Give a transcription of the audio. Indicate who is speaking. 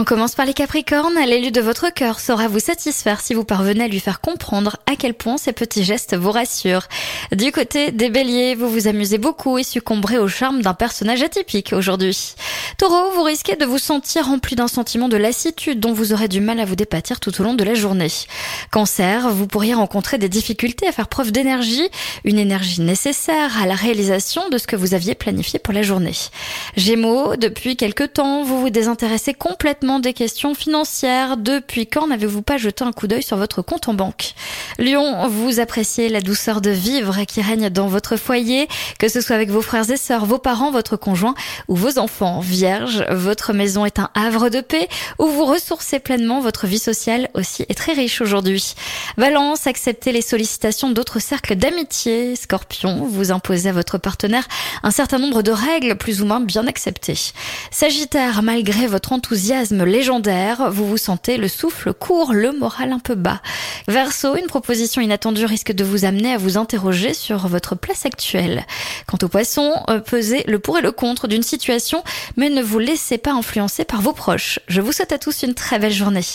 Speaker 1: On commence par les Capricornes. L'élu de votre cœur saura vous satisfaire si vous parvenez à lui faire comprendre à quel point ces petits gestes vous rassurent. Du côté des Béliers, vous vous amusez beaucoup et succomberez au charme d'un personnage atypique aujourd'hui. Taureau, vous risquez de vous sentir rempli d'un sentiment de lassitude dont vous aurez du mal à vous départir tout au long de la journée. Cancer, vous pourriez rencontrer des difficultés à faire preuve d'énergie, une énergie nécessaire à la réalisation de ce que vous aviez planifié pour la journée. Gémeaux, depuis quelque temps, vous vous désintéressez complètement des questions financières. Depuis quand n'avez-vous pas jeté un coup d'œil sur votre compte en banque? Lion, vous appréciez la douceur de vivre qui règne dans votre foyer, que ce soit avec vos frères et sœurs, vos parents, votre conjoint ou vos enfants. Vierge, votre maison est un havre de paix où vous ressourcez pleinement. Votre vie sociale aussi est très riche aujourd'hui. Balance, acceptez les sollicitations d'autres cercles d'amitié. Scorpion, vous imposez à votre partenaire un certain nombre de règles plus ou moins bien acceptées. Sagittaire, malgré votre enthousiasme légendaire, vous vous sentez le souffle court, le moral un peu bas. Verseau, une proposition inattendue risque de vous amener à vous interroger sur votre place actuelle. Quant aux Poissons, pesez le pour et le contre d'une situation, mais ne vous laissez pas influencer par vos proches. Je vous souhaite à tous une très belle journée.